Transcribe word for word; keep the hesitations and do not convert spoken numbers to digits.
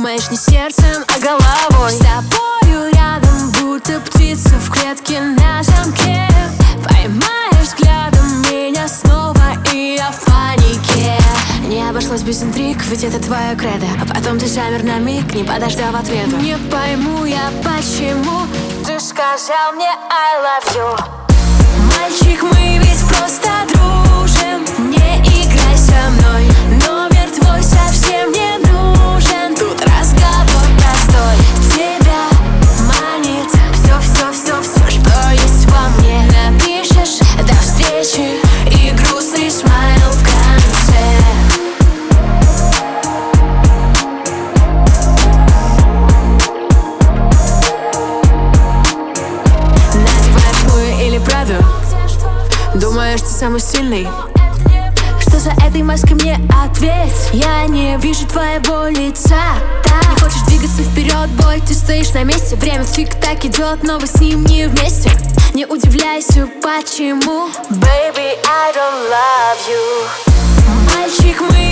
Думаешь не сердцем, а головой. С тобою рядом, будто птица в клетке на замке. Поймаешь взглядом меня снова, и я в панике. Не обошлось без интриг, ведь это твоя кредо. А потом ты замер на миг, не подождав ответа. Не пойму я, почему ты сказал мне I love you. Мальчик, мы ведь просто дружим. Не играй со мной, номер твой совсем не нужен. Тут разговор простой. Тебя манит все, все, все, все, что есть во мне. Напишешь до встречи и грустный смайл в конце. Надеваешь мою или правду? Думаешь, ты самый сильный? Что за этой маской, мне ответь? Я не вижу твоего лица. Так. Не хочешь двигаться вперед, бой, ты стоишь на месте. Время тик-так идет, но вы с ним не вместе. Не удивляйся, почему. Baby, I don't love you. Мальчик, мы